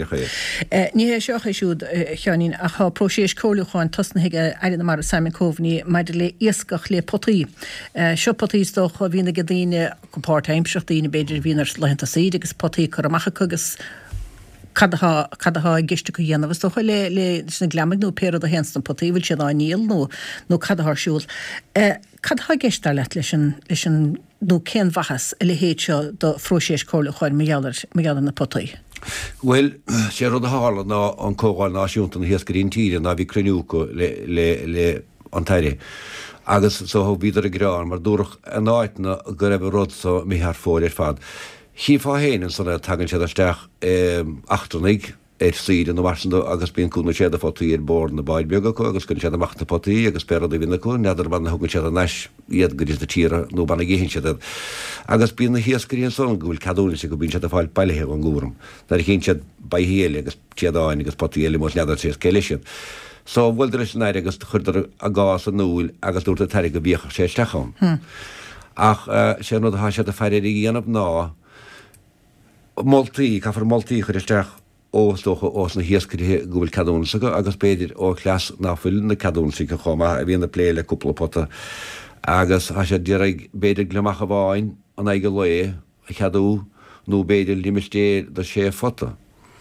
ní hé seocha siúd cheanín a cha próséis cólaáin tosna hiige aile mar Simon Coveney meidir le iascach le potaí. Seo potaí stocha bhína go dtíine go páirthéimseach daoine beidir bhíonar lenta saoide agus potaí chu amachcha agus Cadha cadha giste go dhéanamh sto le le na glamig nó péad a henstan potaí bhil sé á níl nó nó cadthar siúil. Cadha geiste le leis leis nó cén bhachas le héad seo do froséis cóla chuir meallar na potaí. Well, sé rud a hála ná an cógáil náisiúnta na héascarín tíre ná bhí cruniúco le le le an taire. Agus so bhíidir a grán mar dúrach an áitna go raibh rud so mí thar fóir ar fad. Hí fá héanaan sanna tagann séad isteach achtarnaigh ar síd an bharsanda agus bíon cúna séad a fotaí ar bór na baid beaga chu agus gon séad amachta potaí agus perad a bhína chu neadar banna thugann séad a neis iad go dtí na tíra nó banna géhinn séad. Agus bíon na hiascaríon son go bhfuil cadúna sé go bíon séad a fáil bailithe an gúram. Dar chéint séad bailhéala agus tíadáin agus potaí eile mós neadar sé céile séad. So bhfuil leis an agus chuidir a gás an núil agus dúirt a tairigh go bíocha sé isteachán. Ach sé nó a séad a feiridir í dhéanamh ná Moltaí, caafar moltaí chuir isteach óstócha os na hiascarithe go bhfuil cadúnsacha agus beidir ó chleas náfuil na cadúnsacha chomá a bhíon na pléile cúpla pota agus a sé dearag beidir gleamach a bháin an aige le a cheadú nó beidir limistéir do sé fota.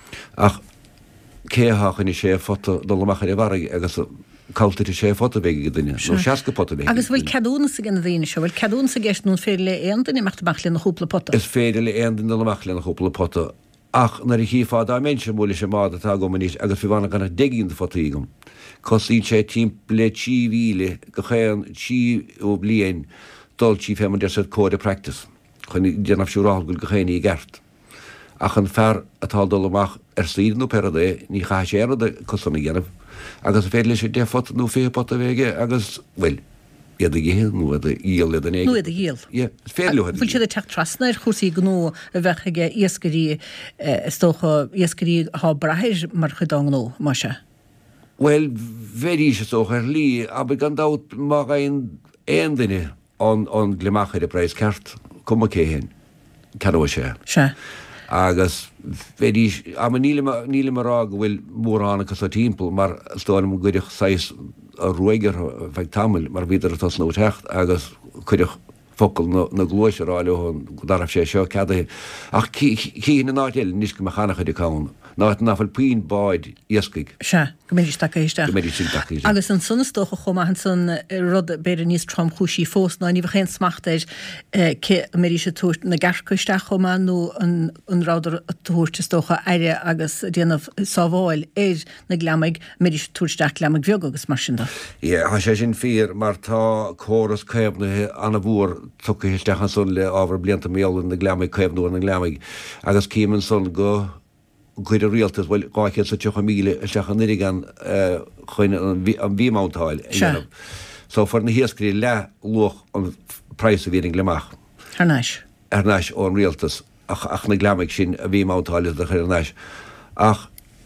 Ach céthachan i sé fota do lemachar i bharag agus Caltar sé fota bege duine so seaca pota bege. Agus bhfuil cadúna sa gan daine seo, bhfuil cadún sa gceist nún féidir le aon daine meachta bach le na chúpla pota. Is féidir le aon daine leach le na chúpla pota. Ach nar i hí fád a mense múla sé mád atá go manís agus fi bhana ganna deigín de fotaígum. Cosín sé timp le tí bhíle go chéan tí ó blion dul tí fé man de sé cóide practice. Chun déanamh siúráil go chéine i gceart. Ach an fear atá dul amach ar síad nó peradé ní cha sé ar de cosna dhéanamh. Agus féile sé de fot nó fé pot a bhéige agus bhfuil iad a ggéal nó a íal iad an éige. Nó iad a ghéal. Ie, féile Bhfuil siad a teach trasna ar chósaí gnó a bheitchaige iascarí stócha iascarí há brathir mar chudá gnó má se. Well, verí sé sócha ar lí a be gan dát má gaon éon duine an an glimachir a breis ceart cum a céhéin ceadó sé. Se. Agus fédís am níle marrá bhfuil móránachas a timppel mar stáim goideach seis a roiiger fe tamil mar viidir tas nó techt agus chuideach fokul na glóisiráile hon go darf sé seo cadaí ach cí na náil níos go mechanachcha de cáin ná nafel pin baid iascaig. Se go méidir sta éiste. Go méidir sin takeiste. Agus an sunnatócha chomá an san rud beidir níos trom chúsí fós ná ní bhchéin smachtéid ce méidir sé túirt na garcuiste chomá nó an ráidir a túirte tócha aire agus déanamh sábháil éir na gleamaig méidir sé túirteach gleamaig bheag agus mar sinda. Ie, ha sé sin fír mar tá choras céimnathe anna bhór tucaisteach an sun le ábhar blianta méall na gleamaig céimnú na gleamaig agus címan sun go chuid a rialtas bhfuil gáichéad sa tucha míle seach an irigan chuine an bhímátáil. So for na hiascarí le luch an preis a bhíring gleamach. Ar náis. Ar náis ó an rialtas ach, ach na gleamaig sin a bhímátáil a chuir náis. Ach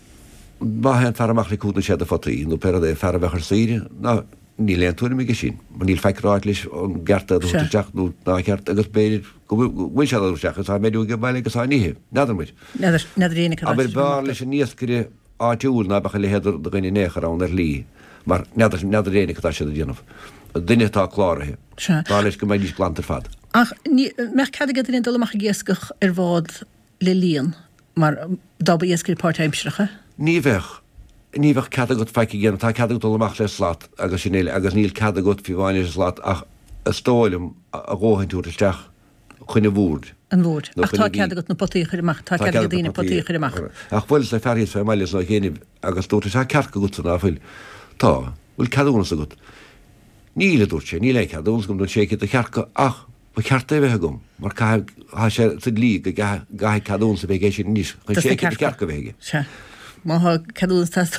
má hen feramach le cúna séad a fotaí nó per é fer a bhechar síre ná ní leon túna mé sin, man níl feicráid leis an gerta teach nó ná ceart agus béidir bhfuil se teach á méú go bailile agus níhe neidir Neidir a bar leis an níoscurre áitiúil ná becha le héidir do gine nécharrán ar lí mar neidir neidir rénig tá sé a dhéanamh. Duine tá chláirithe. Tá leis go méid níos plantar fad. Ach meach cad go dtíon dolamach géascach ar bhád le líon mar dába iascarí páirthéimseacha? Ní bheith. Ní bheith cad a go feici ggéanam, tá cad go amach le slát agus sinnéile agus níl cad a go fi bháine slát ach a stóilm a ggóhain túirteach chuine bhúd. An bhúd. Ach tá cad a go na potaí chuireach, tá cad go dtíine potaí chuireach. Ach bhfuil sa ferhíos fé maiile na chéanamh agus dúirte se ceart go gut na bhfuil tá bhfuil cadúna a gut. Níle dúirt sé, níle cadúns gom don séice a cheartcha ach ba ceartta bheitthe gom mar há sé sa lí go gaith cadún sa bheith sin níos chun sé ceart go bhéige. Má cadún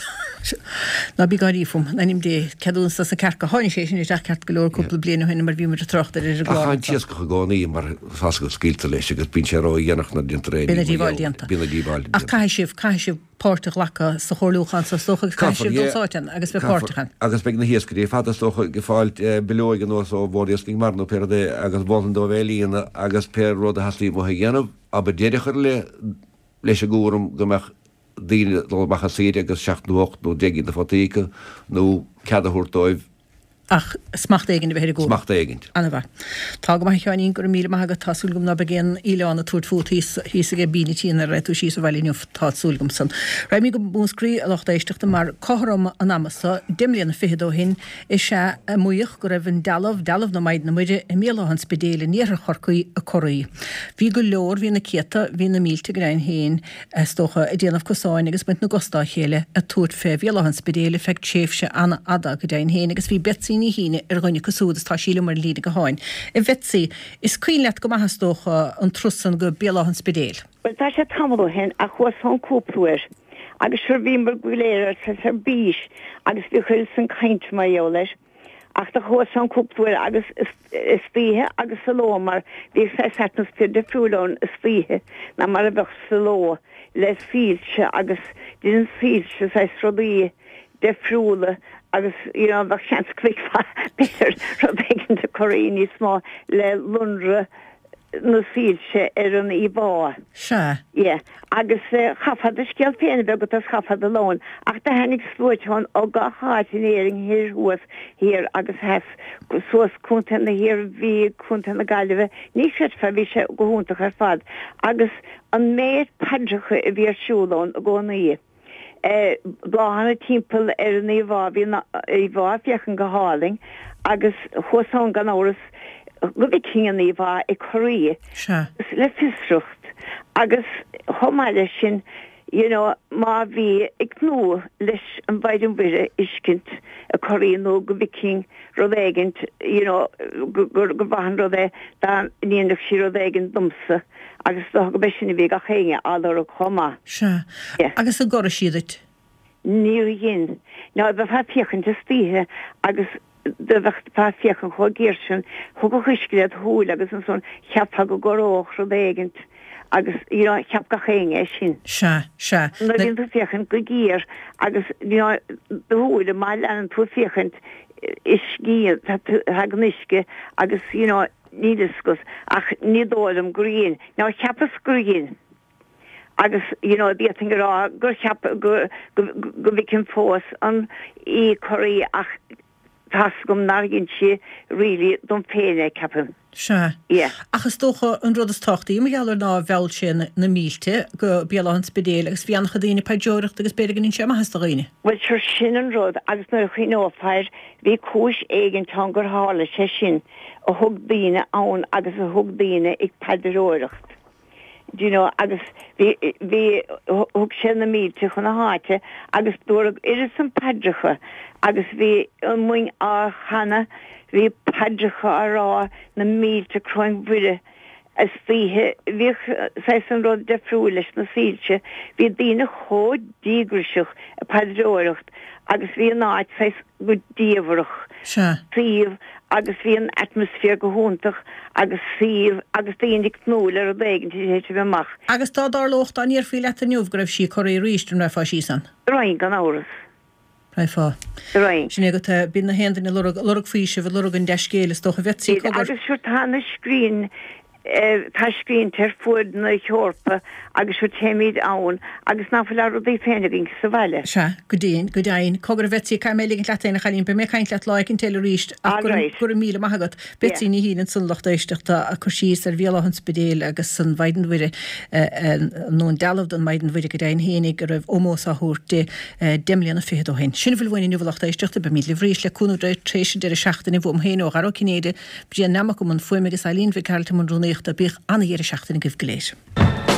Na bí garífum na nim dé ceún sa sa cecha háin sé sin deart golóir cúpla bliana hin mar bhí mar trochtta ar Chain tíos go gánaí mar fas go scíilta leis agus bín sé rá dhéanach na dintré. Bína díháil dianta. Bína díháil. A caiisih caiisih pórtach lecha sa chorlúchan sa stocha caiisih dulsáin agus bheith pórtachan. Agus be na hiascaí fada stocha go fáilt beóig an os ó bhór cí mar nó per dé agus bólan dó bhélíonna agus per rud a haslí mo dhéanamh a be déidir le leis a gúrum gomach díine bachcha síide agus seaachnacht nó déigi na fotíige nó ceadaúirtóibh ach smacht igen bheit go. Smacht igen. Anna bhar. Tá go mai cheáin gur míle maigad tásúlgum na begin íleánna túirt fút hís a bíine tína réitú sí sa bhilíniuh tásúlgum san. Ra mí go búnscrí a lochta éisteachta mar choram an amasa dimlíonna fihidó hin is se muoch go raibh an dalamh dalamh na maid na muide i mélehan spedéile níar chorcaí a choraí. Bhí go leor hí na cieta hí na mílte grein héin stocha i déanamh cosáin agus buint na gostá chéile a túirt fé mélehan spedéile feic chéh se anna ada go dain héin agus bhí betí ní híine ar gine cosúdas tá síle mar líide go háin. I bhetsaí, is cuileat go maithastócha an trusan go béalahan spedéil. Well, tá sé tamdó hen a chuas hon cúpúir, agus siir bhí mar gúléir sa sa bís, agus bhí chuil san caint mai eol leis, ach tá chuas hon cúpúir agus is fíthe agus sa ló mar bhí sé setnas pyr de friúlón is fíthe na mar a bheith sa ló les fílse agus dín fílse sa srodí de friúle agus, you know, bach chans quick better robegin de Corini smá le lunre no sílse ar an íbá. Se? Yeah. Agus uh, chafad a scial féin begat as chafad a lón. Ach da hennig slúit hon o ga hátinéring hir huas hir agus hes soas kunten na hir vi kunten na galive. Ní set fa vi se go húntach ar fad. Agus an méid padjacha i vi ar siúlón a go na í. Uh, Bláhanna timppel ar an íhá íhá fiechan go háling agus chósán gan áras go bhí king an íhá i choí le fisrucht agus thomáile sin, you know, má bhí ag nó leis an bhaidum bire iscint a choí nó go bhí king rodéigint, you know, go bhahan rodé dá níonach sí rodéigint dumsa agus do go besin bhí a chéine álar a chomá. Se. Agus a gora siadit? Níor dhin. Ná bh fa fiochan de stíthe agus de bhecht fa fiochan cho géirsin, chu go chuisciad húil agus an son cheappa go goróch rodéigint agus, you know, cheap go chéine sin. Se, se. Na bhíon tú fiochan go géir agus, you know, de húil a máil an tú fiochan is gíad hagnisce agus, you know, nídiscus ach nídólam grín. Ná cheappas grín. Agus, you know, the thing ra go chap go go vikin fós an í choí ach tasgum nargin si really don féine capan. Se. Yeah. Achas tócha an rud is tochtaí, mi gealar ná bheall sin na mílte go béalahan spedéil agus bhíanach a dtíine peideoireacht agus beidir gan sé maithas a ghaoine. Well, sure sin an rud agus nuair chuoin ófáir bhí cúis éigen tan gur hála sé sin a thug daoine ann agus a thug daoine ag peideoireacht. Do you know, agus vi vi hug sin na mílte chun na háte agus dúra idir san padrecha agus vi an muing á chana vi padrecha ará na mílte croin bhuiide as fihe vi sé san rud defriúlis na sílte vi dína chó dígrisich a padreoireacht agus vi an áit sé go díomharach. Se. Síomh agus bhí an atmosfér go húntach agus síomh agus daoinnig nóil ar a dhéigen tí sé bheach. Agus tá dar locht an níor fí le a nniuh go raibh sí choirí ríistún ra fá sí san? Ráin gan áras. Ra fá. Ráin. Sin go bí na hendan na lorug físe bh lorug an deiscéile stocha bhetí cogur. Agus siúr tá na scrín tá scrín tar fuad na teorpa agus siúr téimiid ann agus ná fel ar dí féiniging sa bhaile. Se, go déin, go dain, cogur bhetí cai mé ligin leatainna chalín be mé caint leat láig an teile ríist a gur míle maigad betí ní hín san lochta éisteachta a chusís ar bhéalahan spedéil agus san bhaidenhuiire nó an dalamh don maidenhuiire go dain hénig gur raibh ómós a thuirte demlíanna fihead ó hen. Sin bhfuil bhaine nuhachta éisteachta be míle bhrís le cúnú tréisi de seachtainna bhm héin ó gar cinnéide brí namach go an fuimigus a lín bhí ceilta man rúnaíocht a bích anna dhéar seachtainna gibh goléis.